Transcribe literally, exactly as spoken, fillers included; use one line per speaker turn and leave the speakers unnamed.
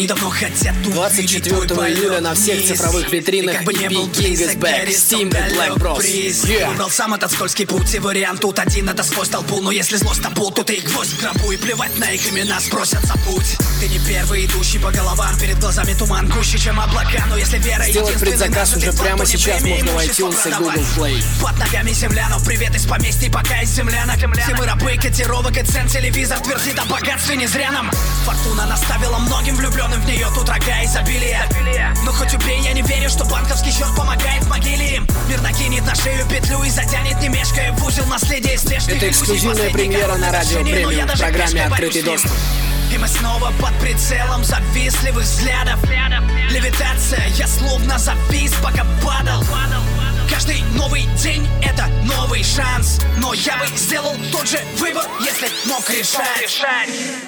Они давно хотят увидеть
двадцать четвёртого июля на всех цифровых витринах Epic King is back, Steam и Black Bros. Yeah.
Выбрал сам этот скользкий путь, и вариант тут один — это сквозь толпу. Но если злость там пол, то ты и гвоздь в гробу. И плевать на их имена, спросят за путь. Ты не первый, идущий по головам, перед глазами туман гуще, чем облака. Но если вера
сделать предзаказ уже прямо сейчас можно в iTunes и Google Play.
Под ногами земля, но привет из поместья, пока из землянок. Все мы рабы котировок и цен, телевизор твердит о богатстве не зря нам. Фортуна наставила многим влюбленным в нее, тут рога изобилия. Но хоть убей, я не верю, что банковский счет помогает в могиле им. Мир накинет на шею петлю и затянет, не мешкая, в узел наследие слежки.
Это эксклюзивная премьера на радио Премиум в программе «Открытый доступ».
И мы снова под прицелом завистливых взглядов. Левитация, я словно завис, пока падал. Каждый новый день — это новый шанс. Но я бы сделал тот же выбор, если мог решать.